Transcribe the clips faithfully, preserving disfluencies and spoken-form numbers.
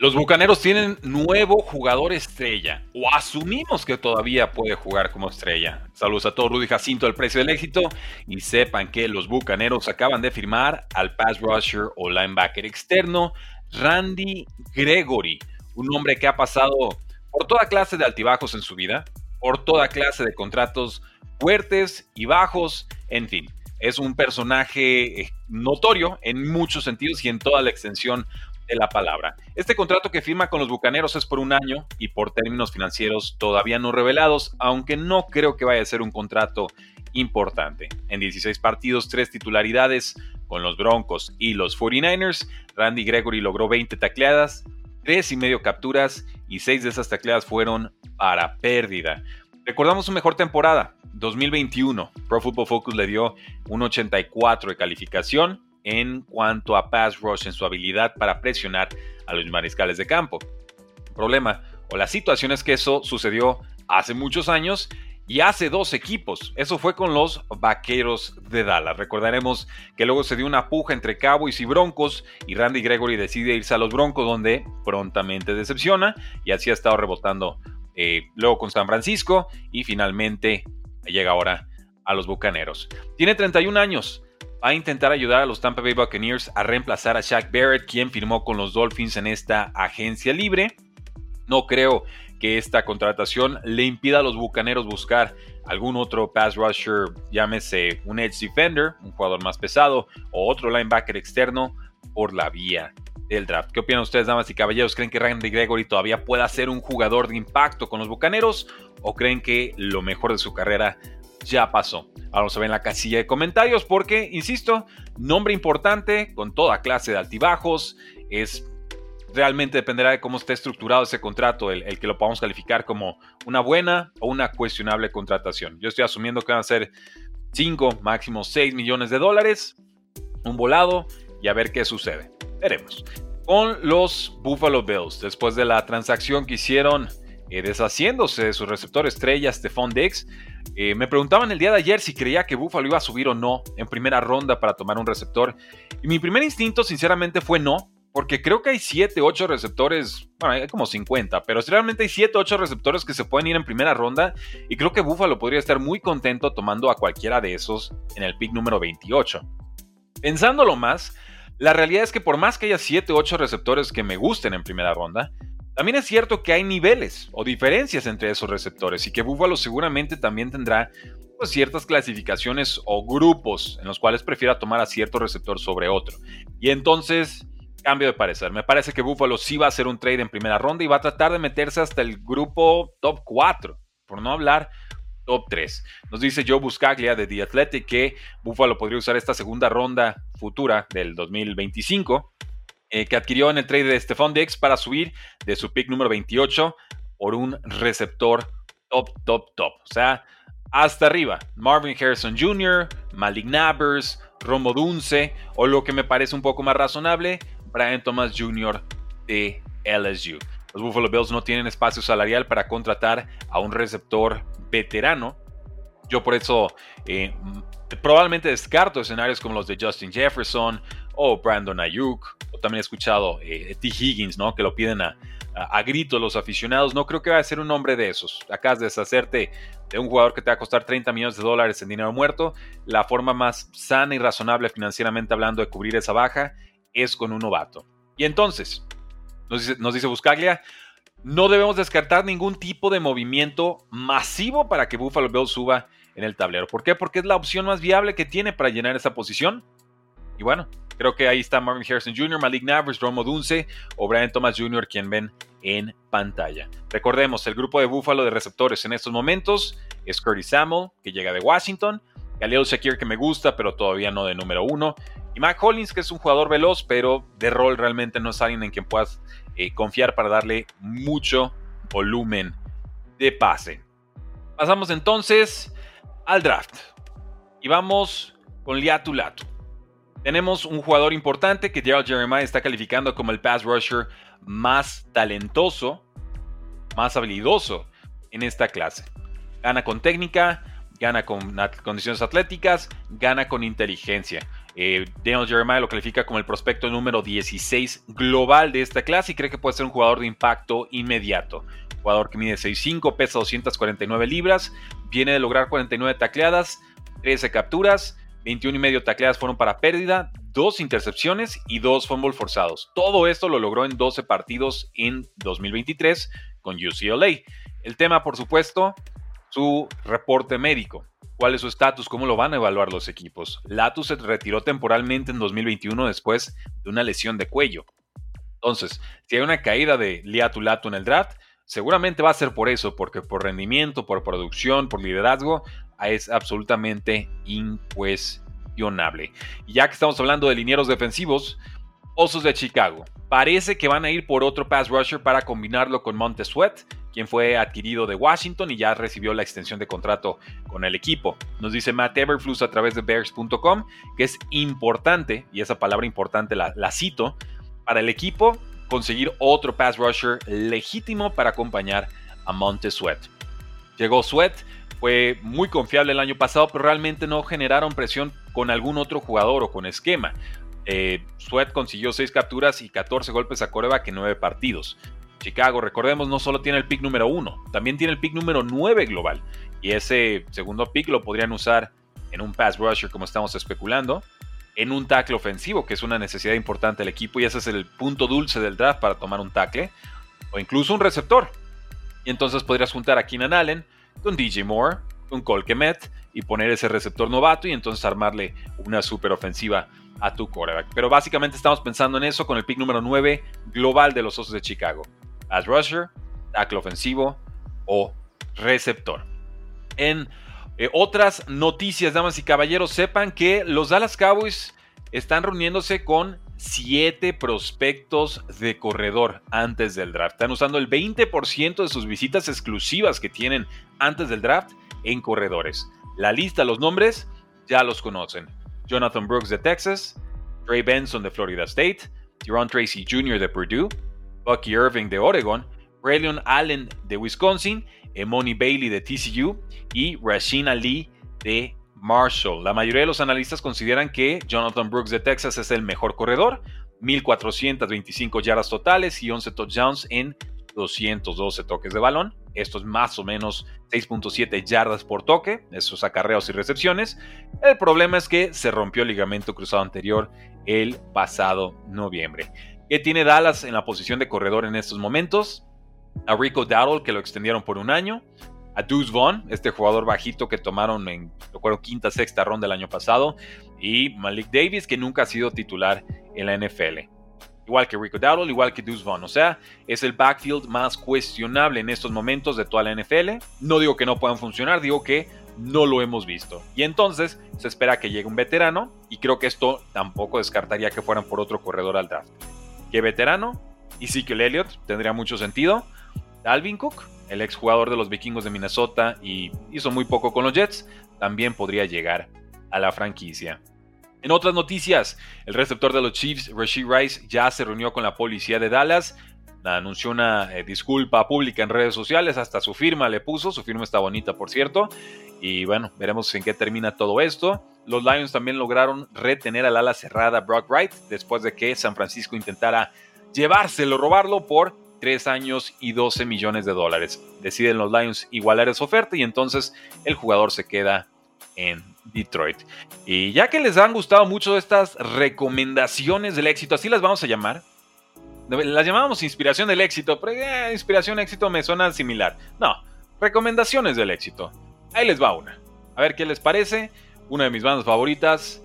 Los Bucaneros tienen nuevo jugador estrella, o asumimos que todavía puede jugar como estrella. Saludos a todos, Rudy Jacinto, el precio del éxito, y sepan que los Bucaneros acaban de firmar al pass rusher o linebacker externo Randy Gregory, un hombre que ha pasado por toda clase de altibajos en su vida, por toda clase de contratos fuertes y bajos, en fin. Es un personaje notorio en muchos sentidos y en toda la extensión de la palabra. Este contrato que firma con los Bucaneros es por un año y por términos financieros todavía no revelados, aunque no creo que vaya a ser un contrato importante. En dieciséis partidos, tres titularidades con los Broncos y los cuarenta y nueve ers, Randy Gregory logró veinte tacleadas, tres y medio capturas y seis de esas tacleadas fueron para pérdida. Recordamos su mejor temporada, dos mil veintiuno. Pro Football Focus le dio un ochenta y cuatro de calificación en cuanto a pass rush, en su habilidad para presionar a los mariscales de campo. El problema o la situación es que eso sucedió hace muchos años y hace dos equipos. Eso fue con los Vaqueros de Dallas. Recordaremos que luego se dio una puja entre Cowboys y Broncos y Randy Gregory decide irse a los Broncos, donde prontamente decepciona y así ha estado rebotando eh, luego con San Francisco y finalmente llega ahora a los Bucaneros. Tiene treinta y un años. Va a intentar ayudar a los Tampa Bay Buccaneers a reemplazar a Shaq Barrett, quien firmó con los Dolphins en esta agencia libre. No creo que esta contratación le impida a los Bucaneros buscar algún otro pass rusher, llámese un edge defender, un jugador más pesado, o otro linebacker externo por la vía del draft. ¿Qué opinan ustedes, damas y caballeros? ¿Creen que Randy Gregory todavía pueda ser un jugador de impacto con los Bucaneros? ¿O creen que lo mejor de su carrera ya pasó? Ahora se ve en la casilla de comentarios porque, insisto, nombre importante con toda clase de altibajos. Es realmente dependerá de cómo esté estructurado ese contrato el, el que lo podamos calificar como una buena o una cuestionable contratación. Yo estoy asumiendo que van a ser cinco, máximo seis millones de dólares, un volado, y a ver qué sucede. Veremos. Con los Buffalo Bills, después de la transacción que hicieron eh, deshaciéndose de su receptor estrella Stephon Diggs, Eh, me preguntaban el día de ayer si creía que Buffalo iba a subir o no en primera ronda para tomar un receptor. Y mi primer instinto sinceramente fue no, porque creo que hay siete, ocho receptores, bueno, hay como cincuenta, pero realmente hay siete, ocho receptores que se pueden ir en primera ronda y creo que Buffalo podría estar muy contento tomando a cualquiera de esos en el pick número veintiocho. Pensándolo más, la realidad es que por más que haya siete, ocho receptores que me gusten en primera ronda, también es cierto que hay niveles o diferencias entre esos receptores y que Buffalo seguramente también tendrá pues, ciertas clasificaciones o grupos en los cuales prefiera tomar a cierto receptor sobre otro. Y entonces, cambio de parecer. Me parece que Buffalo sí va a hacer un trade en primera ronda y va a tratar de meterse hasta el grupo top cuatro, por no hablar top tres. Nos dice Joe Buscaglia de The Athletic que Buffalo podría usar esta segunda ronda futura del dos mil veinticinco Eh, que adquirió en el trade de Stephon Diggs para subir de su pick número veintiocho por un receptor top, top, top. O sea, hasta arriba. Marvin Harrison junior, Malik Nabers, Rome Odunze, o lo que me parece un poco más razonable, Brian Thomas junior de L S U. Los Buffalo Bills no tienen espacio salarial para contratar a un receptor veterano. Yo por eso eh, probablemente descarto escenarios como los de Justin Jefferson o Brandon Ayuk, o también he escuchado eh, T. Higgins, ¿no? Que lo piden a, a, a gritos los aficionados. No creo que vaya a ser un hombre de esos. Acabas de deshacerte de un jugador que te va a costar treinta millones de dólares en dinero muerto. La forma más sana y razonable financieramente hablando de cubrir esa baja es con un novato. Y entonces, nos dice, nos dice Buscaglia, no debemos descartar ningún tipo de movimiento masivo para que Buffalo Bills suba en el tablero. ¿Por qué? Porque es la opción más viable que tiene para llenar esa posición. Y bueno, creo que ahí está Marvin Harrison junior, Malik Nabers, Rome Odunze o Brian Thomas junior, quien ven en pantalla. Recordemos, el grupo de Buffalo de receptores en estos momentos es Curtis Samuel, que llega de Washington, Khalil Shakir, que me gusta, pero todavía no de número uno, y Mac Hollins, que es un jugador veloz, pero de rol realmente no es alguien en quien puedas eh, confiar para darle mucho volumen de pase. Pasamos entonces al draft. Y vamos con Liatu Latu. Tenemos un jugador importante que Gerald Jeremiah está calificando como el pass rusher más talentoso, más habilidoso en esta clase. Gana con técnica, gana con condiciones atléticas, gana con inteligencia. Eh, Daniel Jeremiah lo califica como el prospecto número dieciséis global de esta clase y cree que puede ser un jugador de impacto inmediato. Jugador que mide seis cinco, pesa doscientas cuarenta y nueve libras, viene de lograr cuarenta y nueve tacleadas, trece capturas, veintiuno y medio tacleadas fueron para pérdida, dos intercepciones y dos fumbles forzados. Todo esto lo logró en doce partidos en dos mil veintitrés con U C L A. El tema, por supuesto, su reporte médico. ¿Cuál es su estatus? ¿Cómo lo van a evaluar los equipos? Latu se retiró temporalmente en dos mil veintiuno después de una lesión de cuello. Entonces, si hay una caída de Laiatu Latu en el draft, seguramente va a ser por eso, porque por rendimiento, por producción, por liderazgo, es absolutamente incuestionable. Y ya que estamos hablando de linieros defensivos, Osos de Chicago. Parece que van a ir por otro pass rusher para combinarlo con Montez Sweat, quien fue adquirido de Washington y ya recibió la extensión de contrato con el equipo. Nos dice Matt Eberflus a través de Bears punto com que es importante, y esa palabra importante la, la cito, para el equipo conseguir otro pass rusher legítimo para acompañar a Montez Sweat. Llegó Sweat, fue muy confiable el año pasado, pero realmente no generaron presión con algún otro jugador o con esquema. Eh, Sweat consiguió seis capturas y catorce golpes a quarterback en nueve partidos. Chicago, recordemos, no solo tiene el pick número uno, también tiene el pick número nueve global. Y ese segundo pick lo podrían usar en un pass rusher, como estamos especulando, en un tackle ofensivo, que es una necesidad importante del equipo, y ese es el punto dulce del draft para tomar un tackle, o incluso un receptor. Y entonces podrías juntar a Keenan Allen con D J Moore, con Cole Kmet, y poner ese receptor novato, y entonces armarle una super ofensiva a tu quarterback. Pero básicamente estamos pensando en eso con el pick número nueve global de los Osos de Chicago. Pass rusher, tackle ofensivo o receptor. En eh, otras noticias, damas y caballeros, sepan que los Dallas Cowboys están reuniéndose con siete prospectos de corredor antes del draft. Están usando el veinte por ciento de sus visitas exclusivas que tienen antes del draft en corredores. La lista, los nombres, ya los conocen. Jonathan Brooks de Texas, Trey Benson de Florida State, Tyrone Tracy junior de Purdue, Bucky Irving de Oregon, Braylon Allen de Wisconsin, Emoni Bailey de T C U y Rasheen Ali de Marshall. La mayoría de los analistas consideran que Jonathan Brooks de Texas es el mejor corredor, mil cuatrocientas veinticinco yardas totales y once touchdowns en doscientos doce toques de balón. Esto es más o menos seis punto siete yardas por toque, esos acarreos y recepciones. El problema es que se rompió el ligamento cruzado anterior el pasado noviembre. ¿Qué tiene Dallas en la posición de corredor en estos momentos? A Rico Dowdle, que lo extendieron por un año. A Deuce Vaughn, este jugador bajito que tomaron en, recuerdo, quinta, sexta ronda del año pasado. Y Malik Davis, que nunca ha sido titular en la N F L. Igual que Rico Dowdle, igual que Deuce Vaughn. O sea, es el backfield más cuestionable en estos momentos de toda la N F L. No digo que no puedan funcionar, digo que no lo hemos visto. Y entonces se espera que llegue un veterano. Y creo que esto tampoco descartaría que fueran por otro corredor al draft. ¿Qué veterano? Ezekiel Elliott, tendría mucho sentido. Dalvin Cook, el exjugador de los Vikingos de Minnesota y hizo muy poco con los Jets, también podría llegar a la franquicia. En otras noticias, el receptor de los Chiefs, Rashee Rice, ya se reunió con la policía de Dallas, anunció una eh, disculpa pública en redes sociales, hasta su firma le puso, su firma está bonita por cierto, y bueno, veremos en qué termina todo esto. Los Lions también lograron retener al ala cerrada Brock Wright, después de que San Francisco intentara llevárselo, robarlo por tres años y doce millones de dólares. Deciden los Lions igualar esa oferta y entonces el jugador se queda en Detroit. Y ya que les han gustado mucho estas recomendaciones del éxito, así las vamos a llamar. Las llamábamos inspiración del éxito, pero eh, inspiración éxito me suena similar. No, recomendaciones del éxito. Ahí les va una. A ver qué les parece. Una de mis bandas favoritas,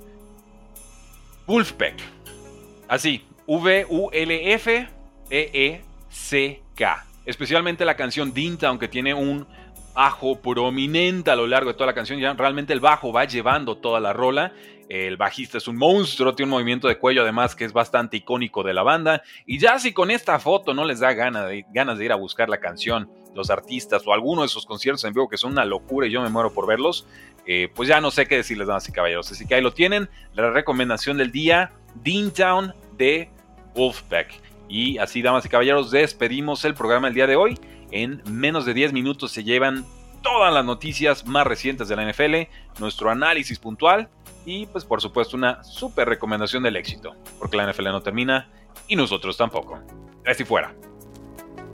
Wolfpack. Así, V U L F E E C K. Especialmente la canción Dintown, que tiene un bajo prominente a lo largo de toda la canción. Ya realmente el bajo va llevando toda la rola. El bajista es un monstruo, tiene un movimiento de cuello además que es bastante icónico de la banda. Y ya si con esta foto no les da gana de, ganas de ir a buscar la canción, los artistas o alguno de esos conciertos en vivo que son una locura y yo me muero por verlos, eh, pues ya no sé qué decirles, damas y caballeros. Así que ahí lo tienen, la recomendación del día, Dintown de Wolfpack. Y así, damas y caballeros, despedimos el programa el día de hoy. En menos de diez minutos se llevan todas las noticias más recientes de la N F L, nuestro análisis puntual y pues por supuesto una súper recomendación del éxito, porque la N F L no termina y nosotros tampoco. Así fuera.